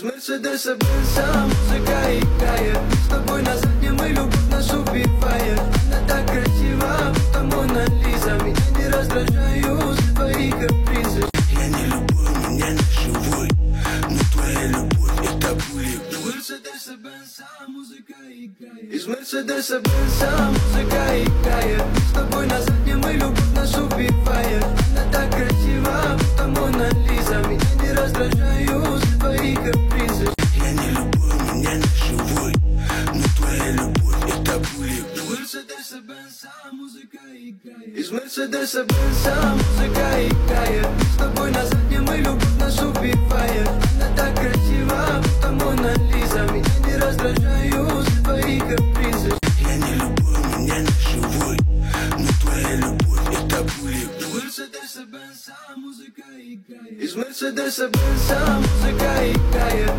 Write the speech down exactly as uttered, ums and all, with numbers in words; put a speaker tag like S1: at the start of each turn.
S1: Из Мерседеса Бенса музыка играет, с тобой на заднем и любовь нас убивает. Она так красива, будто Мона Лиза. Меня не раздражают твои капризы.
S2: Я не любой, меня не живой, но твоя любовь это пули.
S1: Из Мерседеса Бенса музыка играет. Из Мерседеса Бенса музыка играет, с тобой на заднем и любовь нас убивает. Она так красива, будто Мона Лиза. Меня не раздражают твои капризы.
S2: Я не любой, меня не живой, но твоя любовь это пули.
S1: Из Мерседеса Бенса музыка играет. Из Мерседеса Бенса музыка играет, с тобой на заднем и любовь нас убивает. Она так красива, будто Мона Лиза. Меня не раздражают твои капризы.
S2: Я не любой, меня не живой, но твоя любовь это пули.
S1: Из Мерседеса Бенса музыка играет. Из Мерседеса Бенса музыка играет,